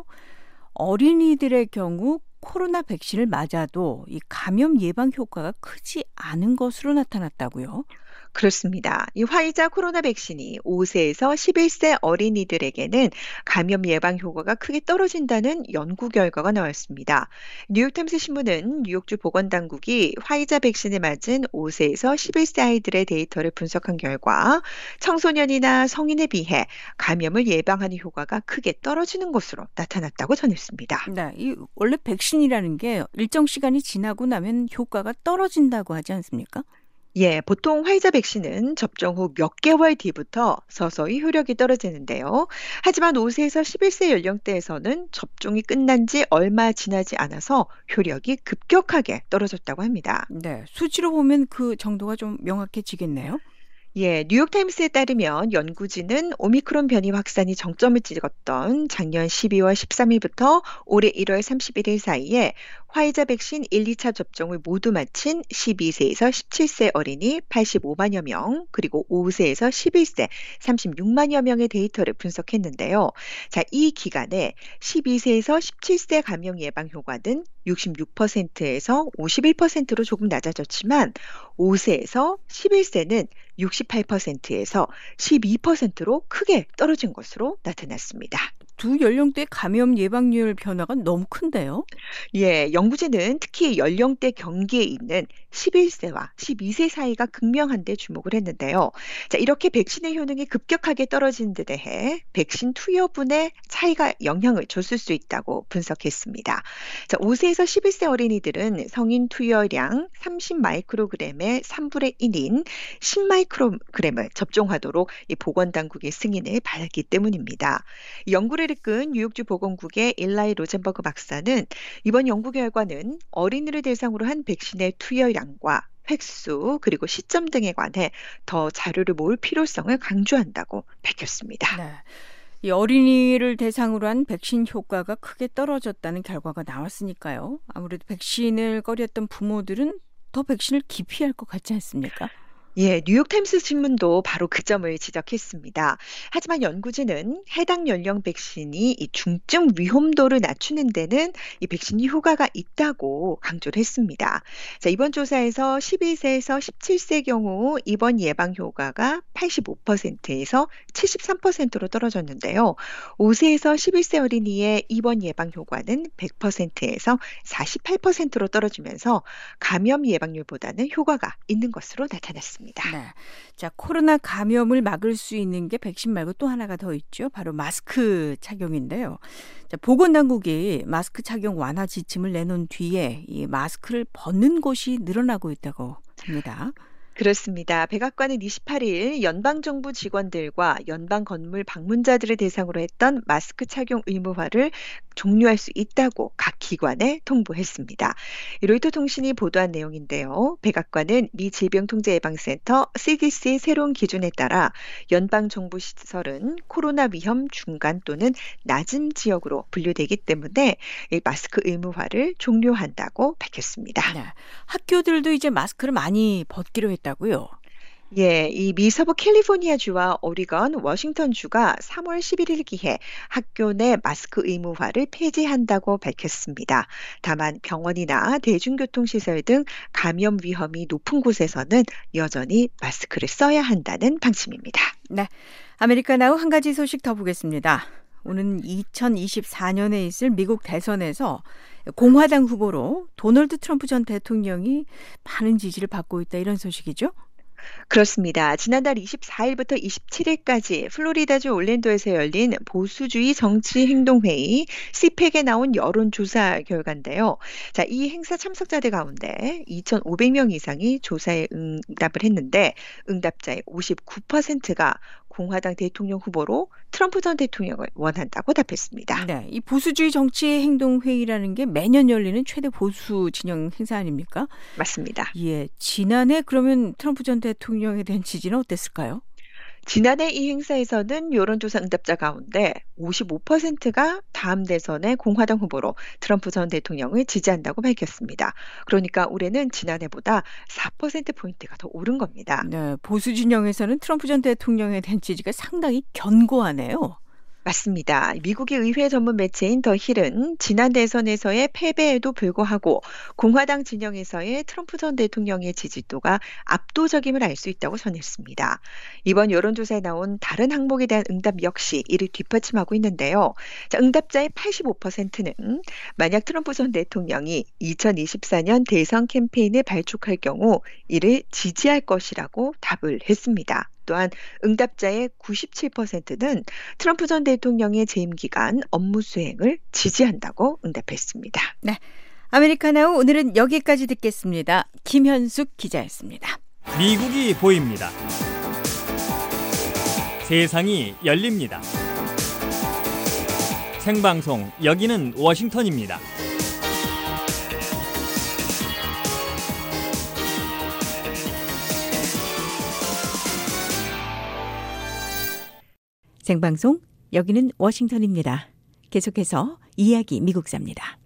어린이들의 경우 코로나 백신을 맞아도 이 감염 예방 효과가 크지 않은 것으로 나타났다고요. 그렇습니다. 이 화이자 코로나 백신이 5세에서 11세 어린이들에게는 감염 예방 효과가 크게 떨어진다는 연구 결과가 나왔습니다. 뉴욕타임스 신문은 뉴욕주 보건당국이 화이자 백신을 맞은 5세에서 11세 아이들의 데이터를 분석한 결과 청소년이나 성인에 비해 감염을 예방하는 효과가 크게 떨어지는 것으로 나타났다고 전했습니다. 네, 이 원래 백신이라는 게 일정 시간이 지나고 나면 효과가 떨어진다고 하지 않습니까? 예, 보통 화이자 백신은 접종 후 몇 개월 뒤부터 서서히 효력이 떨어지는데요. 하지만 5세에서 11세 연령대에서는 접종이 끝난 지 얼마 지나지 않아서 효력이 급격하게 떨어졌다고 합니다. 네, 수치로 보면 그 정도가 좀 명확해지겠네요. 예, 뉴욕타임스에 따르면 연구진은 오미크론 변이 확산이 정점을 찍었던 작년 12월 13일부터 올해 1월 31일 사이에 화이자 백신 1, 2차 접종을 모두 마친 12세에서 17세 어린이 85만여 명, 그리고 5세에서 11세 36만여 명의 데이터를 분석했는데요. 자, 이 기간에 12세에서 17세 감염 예방 효과는 66%에서 51%로 조금 낮아졌지만 5세에서 11세는 68%에서 12%로 크게 떨어진 것으로 나타났습니다. 두 연령대 감염 예방률 변화가 너무 큰데요. 예, 연구진은 특히 연령대 경계에 있는 11세와 12세 사이가 극명한데 주목을 했는데요. 자, 이렇게 백신의 효능이 급격하게 떨어진 데 대해 백신 투여분에 차이가 영향을 줬을 수 있다고 분석했습니다. 자, 5세에서 11세 어린이들은 성인 투여량 30마이크로그램의 3분의 1인 10마이크로그램을 접종하도록 이 보건당국의 승인을 받았기 때문입니다. 연구를 이끈 뉴욕주 보건국의 일라이 로젠버그 박사는 이번 연구 결과는 어린이를 대상으로 한 백신의 투여량과 획수 그리고 시점 등에 관해 더 자료를 모을 필요성을 강조한다고 밝혔습니다. 네. 이 어린이를 대상으로 한 백신 효과가 크게 떨어졌다는 결과가 나왔으니까요. 아무래도 백신을 꺼렸던 부모들은 더 백신을 기피할 것 같지 않습니까? 예, 뉴욕타임스 신문도 바로 그 점을 지적했습니다. 하지만 연구진은 해당 연령 백신이 이 중증 위험도를 낮추는 데는 이 백신이 효과가 있다고 강조를 했습니다. 자, 이번 조사에서 12세에서 17세 경우 입원 예방 효과가 85%에서 73%로 떨어졌는데요. 5세에서 11세 어린이의 입원 예방 효과는 100%에서 48%로 떨어지면서 감염 예방률보다는 효과가 있는 것으로 나타났습니다. 네. 자, 코로나 감염을 막을 수 있는 게 백신 말고 또 하나가 더 있죠. 바로 마스크 착용인데요. 자, 보건당국이 마스크 착용 완화 지침을 내놓은 뒤에 이 마스크를 벗는 곳이 늘어나고 있다고 합니다. 그렇습니다. 백악관은 28일 연방정부 직원들과 연방 건물 방문자들을 대상으로 했던 마스크 착용 의무화를 종료할 수 있다고 각 기관에 통보했습니다. 로이터 통신이 보도한 내용인데요. 백악관은 미 질병통제예방센터 CDC의 새로운 기준에 따라 연방정부 시설은 코로나 위험 중간 또는 낮은 지역으로 분류되기 때문에 이 마스크 의무화를 종료한다고 밝혔습니다. 네. 학교들도 이제 마스크를 많이 벗기로 했다고요. 예, 이 미 서부 캘리포니아주와 오리건, 워싱턴주가 3월 11일 기해 학교 내 마스크 의무화를 폐지한다고 밝혔습니다. 다만 병원이나 대중교통시설 등 감염 위험이 높은 곳에서는 여전히 마스크를 써야 한다는 방침입니다. 네, 아메리카나우 한 가지 소식 더 보겠습니다. 오는 2024년에 있을 미국 대선에서 공화당 후보로 도널드 트럼프 전 대통령이 많은 지지를 받고 있다 이런 소식이죠? 그렇습니다. 지난달 24일부터 27일까지 플로리다주 올랜도에서 열린 보수주의 정치행동회의 CPEC에 나온 여론조사 결과인데요. 자, 이 행사 참석자들 가운데 2,500명 이상이 조사에 응답을 했는데 응답자의 59%가 공화당 대통령 후보로 트럼프 전 대통령을 원한다고 답했습니다. 네, 이 보수주의 정치 행동 회의라는 게 매년 열리는 최대 보수 진영 행사 아닙니까? 맞습니다. 예, 지난해 그러면 트럼프 전 대통령에 대한 지지는 어땠을까요? 지난해 이 행사에서는 여론조사 응답자 가운데 55%가 다음 대선의 공화당 후보로 트럼프 전 대통령을 지지한다고 밝혔습니다. 그러니까 올해는 지난해보다 4%포인트가 더 오른 겁니다. 네, 보수 진영에서는 트럼프 전 대통령에 대한 지지가 상당히 견고하네요. 맞습니다. 미국의 의회 전문 매체인 더 힐은 지난 대선에서의 패배에도 불구하고 공화당 진영에서의 트럼프 전 대통령의 지지도가 압도적임을 알 수 있다고 전했습니다. 이번 여론조사에 나온 다른 항목에 대한 응답 역시 이를 뒷받침하고 있는데요. 자, 응답자의 85%는 만약 트럼프 전 대통령이 2024년 대선 캠페인을 발족할 경우 이를 지지할 것이라고 답을 했습니다. 또한 응답자의 97%는 트럼프 전 대통령의 재임 기간 업무 수행을 지지한다고 응답했습니다. 네, 아메리카나우 오늘은 여기까지 듣겠습니다. 김현숙 기자였습니다. 미국이 보입니다. 세상이 열립니다. 생방송 여기는 워싱턴입니다. 생방송 여기는 워싱턴입니다. 계속해서 이야기 미국사입니다.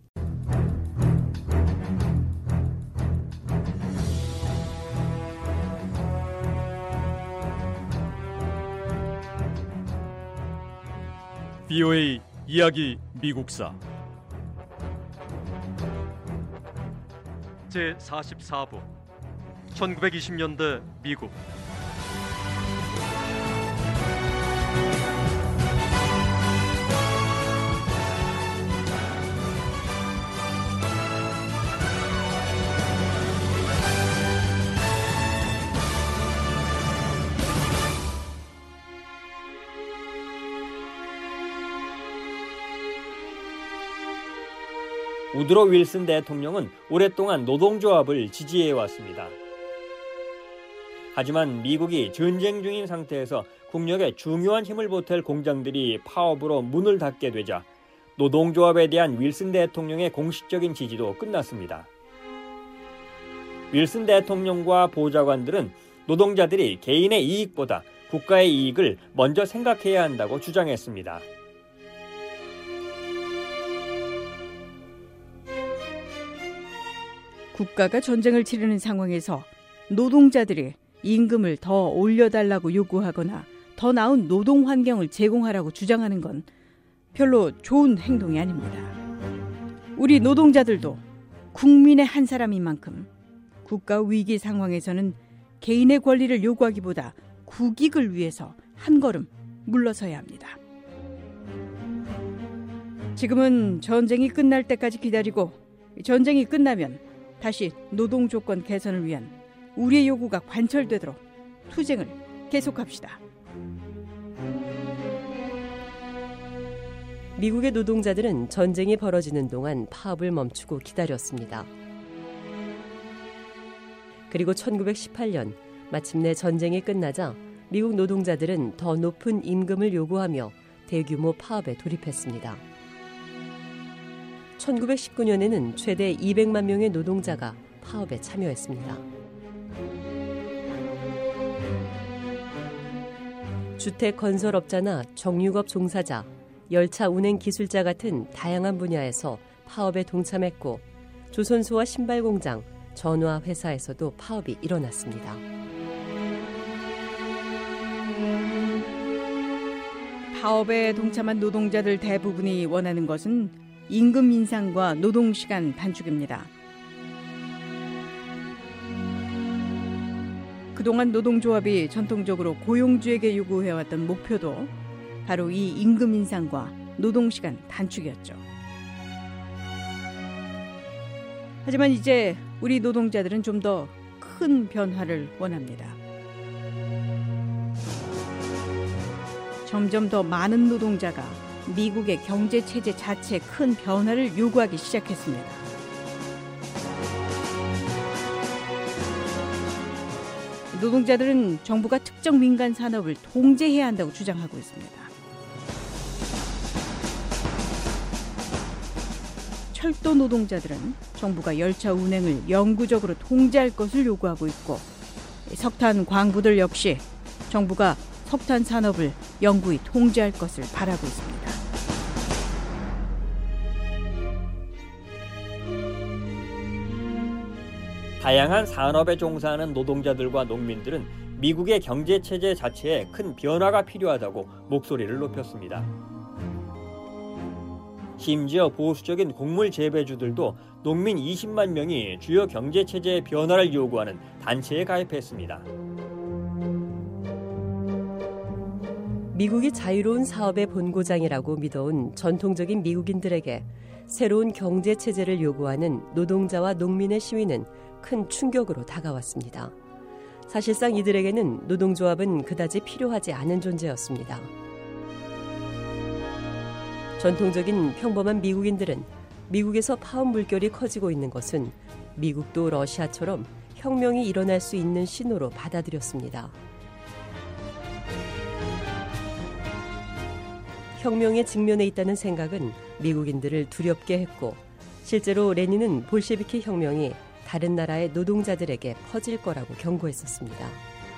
VOA 이야기 미국사 제44부 1920년대 미국 우드로 윌슨 대통령은 오랫동안 노동조합을 지지해왔습니다. 하지만 미국이 전쟁 중인 상태에서 국력에 중요한 힘을 보탤 공장들이 파업으로 문을 닫게 되자 노동조합에 대한 윌슨 대통령의 공식적인 지지도 끝났습니다. 윌슨 대통령과 보좌관들은 노동자들이 개인의 이익보다 국가의 이익을 먼저 생각해야 한다고 주장했습니다. 국가가 전쟁을 치르는 상황에서 노동자들이 임금을 더 올려달라고 요구하거나 더 나은 노동 환경을 제공하라고 주장하는 건 별로 좋은 행동이 아닙니다. 우리 노동자들도 국민의 한 사람인 만큼 국가 위기 상황에서는 개인의 권리를 요구하기보다 국익을 위해서 한 걸음 물러서야 합니다. 지금은 전쟁이 끝날 때까지 기다리고 전쟁이 끝나면 다시 노동 조건 개선을 위한 우리의 요구가 관철되도록 투쟁을 계속합시다. 미국의 노동자들은 전쟁이 벌어지는 동안 파업을 멈추고 기다렸습니다. 그리고 1918년 마침내 전쟁이 끝나자 미국 노동자들은 더 높은 임금을 요구하며 대규모 파업에 돌입했습니다. 1919년에는 최대 200만 명의 노동자가 파업에 참여했습니다. 주택 건설업자나 정육업 종사자, 열차 운행 기술자 같은 다양한 분야에서 파업에 동참했고 조선소와 신발공장, 전화 회사에서도 파업이 일어났습니다. 파업에 동참한 노동자들 대부분이 원하는 것은 임금 인상과 노동시간 단축입니다. 그동안 노동조합이 전통적으로 고용주에게 요구해왔던 목표도 바로 이 임금 인상과 노동시간 단축이었죠. 하지만 이제 우리 노동자들은 좀 더 큰 변화를 원합니다. 점점 더 많은 노동자가 미국의 경제 체제 자체에 큰 변화를 요구하기 시작했습니다. 노동자들은 정부가 특정 민간 산업을 통제해야 한다고 주장하고 있습니다. 철도 노동자들은 정부가 열차 운행을 영구적으로 통제할 것을 요구하고 있고, 석탄 광부들 역시 정부가 석탄 산업을 영구히 통제할 것을 바라고 있습니다. 다양한 산업에 종사하는 노동자들과 농민들은 미국의 경제 체제 자체에 큰 변화가 필요하다고 목소리를 높였습니다. 심지어 보수적인 곡물 재배주들도 농민 20만 명이 주요 경제 체제의 변화를 요구하는 단체에 가입했습니다. 미국이 자유로운 사업의 본고장이라고 믿어온 전통적인 미국인들에게 새로운 경제 체제를 요구하는 노동자와 농민의 시위는 큰 충격으로 다가왔습니다. 사실상 이들에게는 노동조합은 그다지 필요하지 않은 존재였습니다. 전통적인 평범한 미국인들은 미국에서 파업 물결이 커지고 있는 것은 미국도 러시아처럼 혁명이 일어날 수 있는 신호로 받아들였습니다. 혁명에 직면해 있다는 생각은 미국인들을 두렵게 했고, 실제로 레닌은 볼셰비키 혁명이 다른 나라의 노동자들에게 퍼질 거라고 경고했었습니다.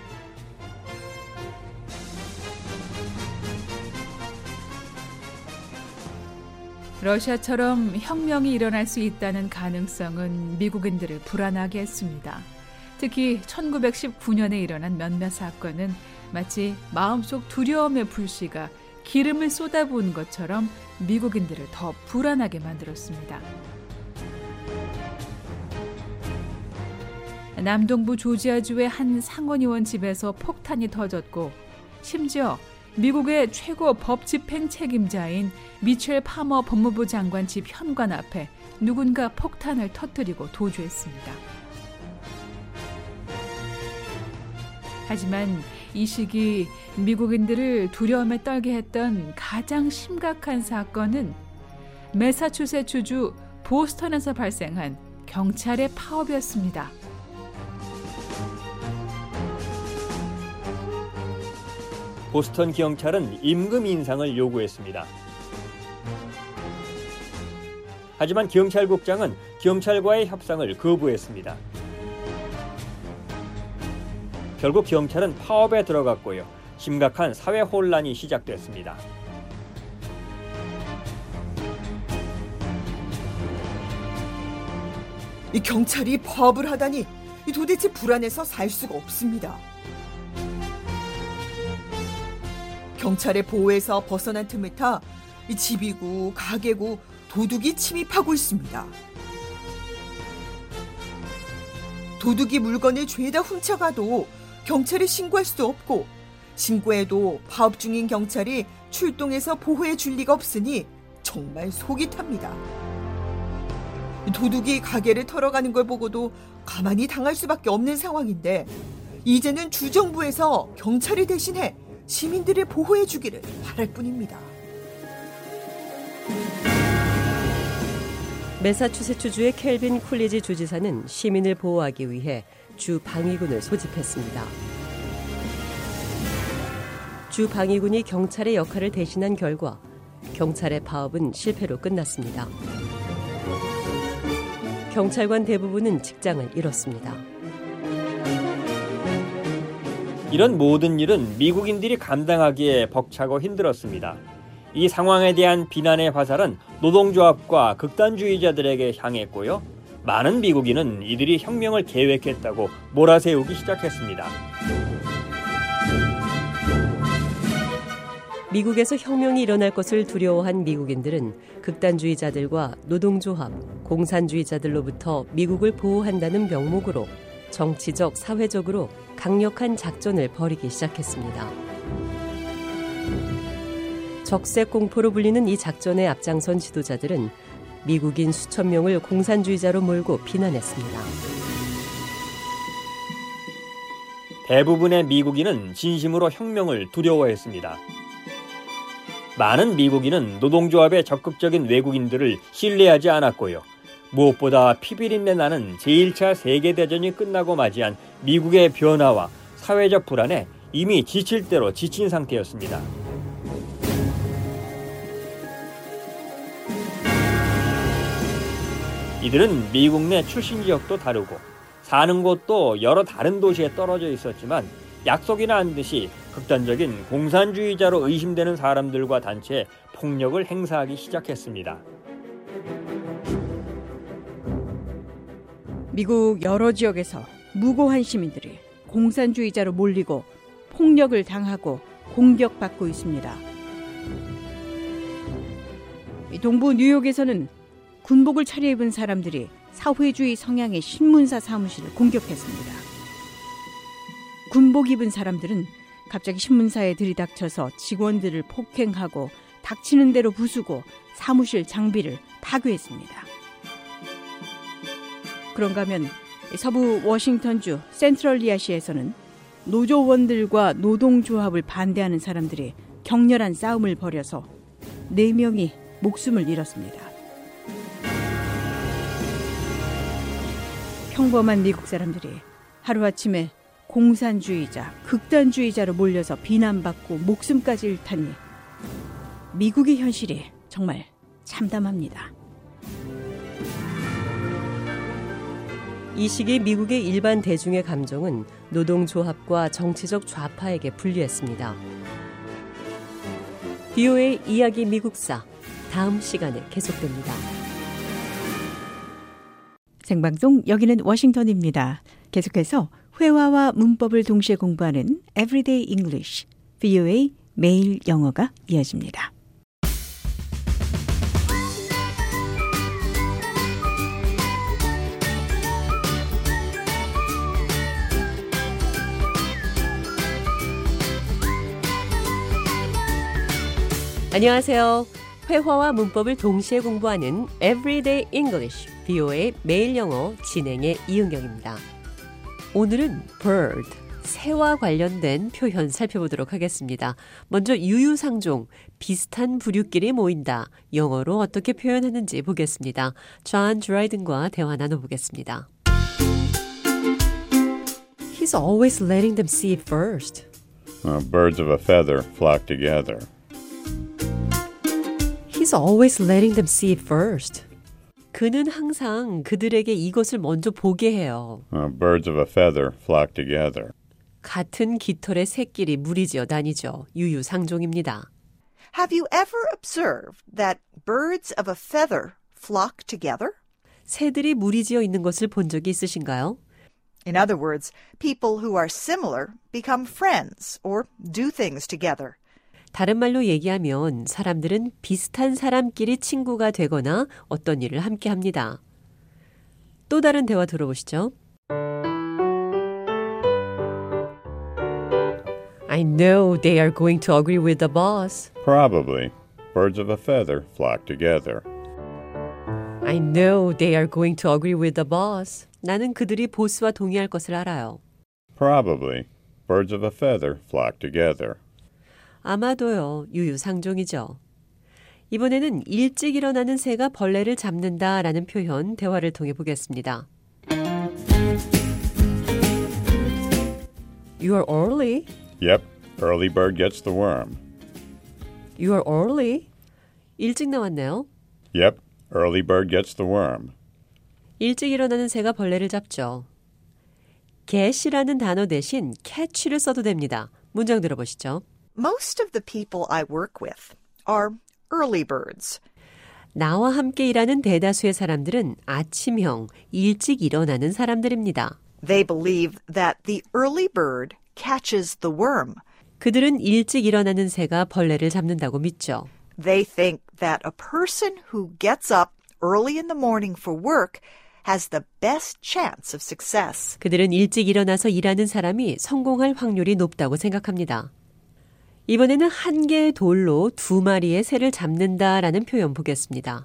러시아처럼 혁명이 일어날 수 있다는 가능성은 미국인들을 불안하게 했습니다. 특히 1919년에 일어난 몇몇 사건은 마치 마음속 두려움의 불씨가 기름을 쏟아부은 것처럼 미국인들을 더 불안하게 만들었습니다. 남동부 조지아주의 한 상원의원 집에서 폭탄이 터졌고, 심지어 미국의 최고 법 집행 책임자인 미첼 파머 법무부 장관 집 현관 앞에 누군가 폭탄을 터뜨리고 도주했습니다. 하지만 이 시기 미국인들을 두려움에 떨게 했던 가장 심각한 사건은 매사추세츠주 보스턴에서 발생한 경찰의 파업이었습니다. 보스턴 경찰은 임금 인상을 요구했습니다. 하지만 경찰국장은 경찰과의 협상을 거부했습니다. 결국 경찰은 파업에 들어갔고요. 심각한 사회 혼란이 시작됐습니다. 이 경찰이 파업을 하다니 도대체 불안해서 살 수가 없습니다. 경찰의 보호에서 벗어난 틈을 타 집이고 가게고 도둑이 침입하고 있습니다. 도둑이 물건을 죄다 훔쳐가도 경찰에 신고할 수도 없고, 신고해도 파업 중인 경찰이 출동해서 보호해 줄 리가 없으니 정말 속이 탑니다. 도둑이 가게를 털어가는 걸 보고도 가만히 당할 수밖에 없는 상황인데, 이제는 주정부에서 경찰을 대신해 시민들을 보호해 주기를 바랄 뿐입니다. 매사추세츠주의 켈빈 쿨리지 주지사는 시민을 보호하기 위해 주 방위군을 소집했습니다. 주 방위군이 경찰의 역할을 대신한 결과 경찰의 파업은 실패로 끝났습니다. 경찰관 대부분은 직장을 잃었습니다. 이런 모든 일은 미국인들이 감당하기에 벅차고 힘들었습니다. 이 상황에 대한 비난의 화살은 노동조합과 극단주의자들에게 향했고요. 많은 미국인은 이들이 혁명을 계획했다고 몰아세우기 시작했습니다. 미국에서 혁명이 일어날 것을 두려워한 미국인들은 극단주의자들과 노동조합, 공산주의자들로부터 미국을 보호한다는 명목으로 정치적, 사회적으로 강력한 작전을 벌이기 시작했습니다. 적색 공포로 불리는 이 작전에 앞장선 지도자들은 미국인 수천 명을 공산주의자로 몰고 비난했습니다. 대부분의 미국인은 진심으로 혁명을 두려워했습니다. 많은 미국인은 노동조합의 적극적인 외국인들을 신뢰하지 않았고요. 무엇보다 피비린내 나는 제1차 세계대전이 끝나고 맞이한 미국의 변화와 사회적 불안에 이미 지칠 대로 지친 상태였습니다. 이들은 미국 내 출신 지역도 다르고 사는 곳도 여러 다른 도시에 떨어져 있었지만 약속이나 한 듯이 극단적인 공산주의자로 의심되는 사람들과 단체에 폭력을 행사하기 시작했습니다. 미국 여러 지역에서 무고한 시민들이 공산주의자로 몰리고 폭력을 당하고 공격받고 있습니다. 동부 뉴욕에서는 군복을 차려입은 사람들이 사회주의 성향의 신문사 사무실을 공격했습니다. 군복 입은 사람들은 갑자기 신문사에 들이닥쳐서 직원들을 폭행하고 닥치는 대로 부수고 사무실 장비를 파괴했습니다. 그런가 하면 서부 워싱턴주 센트럴리아시에서는 노조원들과 노동조합을 반대하는 사람들이 격렬한 싸움을 벌여서 4명이 목숨을 잃었습니다. 평범한 미국 사람들이 하루아침에 공산주의자, 극단주의자로 몰려서 비난받고 목숨까지 잃다니 미국의 현실이 정말 참담합니다. 이 시기 미국의 일반 대중의 감정은 노동조합과 정치적 좌파에게 불리했습니다. VOA 이야기 미국사 다음 시간에 계속됩니다. 생방송 여기는 워싱턴입니다. 계속해서 회화와 문법을 동시에 공부하는 Everyday English, VOA 매일 영어가 이어집니다. 안녕하세요. 회화와 문법을 동시에 공부하는 Everyday English, VOA 매일 영어 진행의 이은경입니다. 오늘은 bird, 새와 관련된 표현 살펴보도록 하겠습니다. 먼저 유유상종, 비슷한 부류끼리 모인다. 영어로 어떻게 표현하는지 보겠습니다. 존 드라이든과 대화 나눠보겠습니다. He's always letting them see it first. Birds of a feather flock together. He's always letting them see it first. 그는 항상 그들에게 이것을 먼저 보게 해요. Birds of a feather flock together. 같은 깃털의 새끼리 무리지어 다니죠. 유유상종입니다. Have you ever observed that birds of a feather flock together? 새들이 무리지어 있는 것을 본 적이 있으신가요? In other words, people who are similar become friends or do things together. 다른 말로 얘기하면 사람들은 비슷한 사람끼리 친구가 되거나 어떤 일을 함께 합니다. 또 다른 대화 들어보시죠. I know they are going to agree with the boss. Probably. Birds of a feather flock together. I know they are going to agree with the boss. 나는 그들이 보스와 동의할 것을 알아요. Probably. Birds of a feather flock together. 아마도요. 유유상종이죠. 이번에는 일찍 일어나는 새가 벌레를 잡는다라는 표현 대화를 통해 보겠습니다. You are early. Yep. Early bird gets the worm. You are early. 일찍 나왔네요. Yep. Early bird gets the worm. 일찍 일어나는 새가 벌레를 잡죠. get이라는 단어 대신 catch를 써도 됩니다. 문장 들어보시죠. Most of the people I work with are early birds. 나와 함께 일하는 대다수의 사람들은 아침형, 일찍 일어나는 사람들입니다. They believe that the early bird catches the worm. 그들은 일찍 일어나는 새가 벌레를 잡는다고 믿죠. They think that a person who gets up early in the morning for work has the best chance of success. 그들은 일찍 일어나서 일하는 사람이 성공할 확률이 높다고 생각합니다. 이번에는 한 개의 돌로 2마리의 새를 잡는다라는 표현 보겠습니다.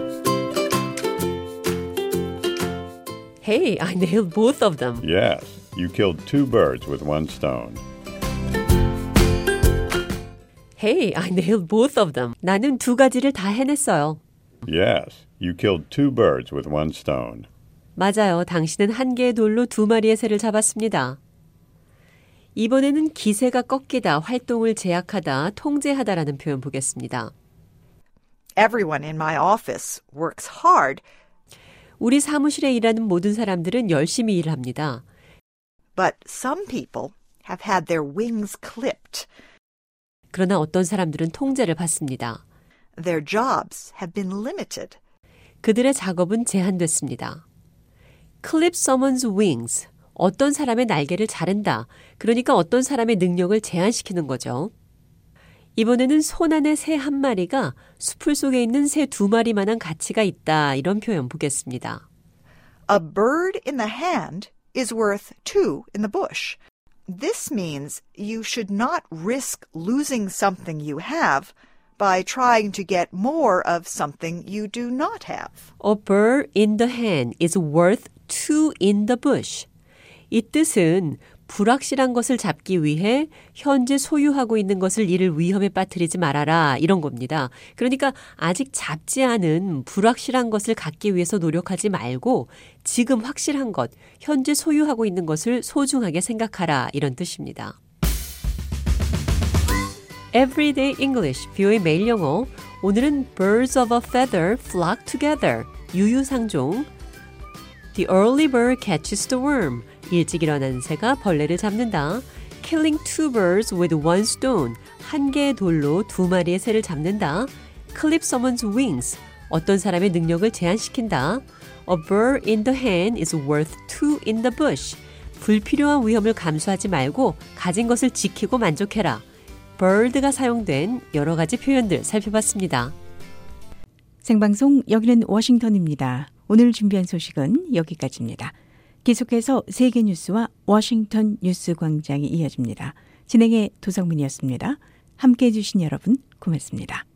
Hey, I nailed both of them. Yes. you killed 2 birds with 1 stone. Hey, I nailed both of them. 나는 두 가지를 다 해냈어요. Yes, you killed 2 birds with 1 stone. 맞아요. 당신은 한 개의 돌로 2마리의 새를 잡았습니다. 이번에는 기세가 꺾이다, 활동을 제약하다, 통제하다라는 표현 보겠습니다. Everyone in my office works hard. 우리 사무실에 일하는 모든 사람들은 열심히 일합니다. But some people have had their wings clipped. 그러나 어떤 사람들은 통제를 받습니다. Their jobs have been limited. 그들의 작업은 제한됐습니다. Clip someone's wings. 어떤 사람의 날개를 자른다. 그러니까 어떤 사람의 능력을 제한시키는 거죠. 이번에는 손 안에 새 한 마리가 수풀 속에 있는 새 2마리만한 가치가 있다. 이런 표현 보겠습니다. A bird in the hand is worth 2 in the bush. This means you should not risk losing something you have by trying to get more of something you do not have. A bird in the hand is worth 2 in the bush. 이 뜻은 불확실한 것을 잡기 위해 현재 소유하고 있는 것을 이를 위험에 빠뜨리지 말아라 이런 겁니다. 그러니까 아직 잡지 않은 불확실한 것을 갖기 위해서 노력하지 말고 지금 확실한 것, 현재 소유하고 있는 것을 소중하게 생각하라 이런 뜻입니다. Everyday English, 뷰의 매일 영어. 오늘은 Birds of a feather flock together, 유유상종. The early bird catches the worm. 일찍 일어난 새가 벌레를 잡는다. Killing 2 birds with 1 stone. 한 개의 돌로 2마리의 새를 잡는다. Clip someone's wings. 어떤 사람의 능력을 제한시킨다. A bird in the hand is worth 2 in the bush. 불필요한 위험을 감수하지 말고 가진 것을 지키고 만족해라. bird가 사용된 여러 가지 표현들 살펴봤습니다. 생방송 여기는 워싱턴입니다. 오늘 준비한 소식은 여기까지입니다. 계속해서 세계 뉴스와 워싱턴 뉴스 광장이 이어집니다. 진행의 도성민이었습니다. 함께해 주신 여러분 고맙습니다.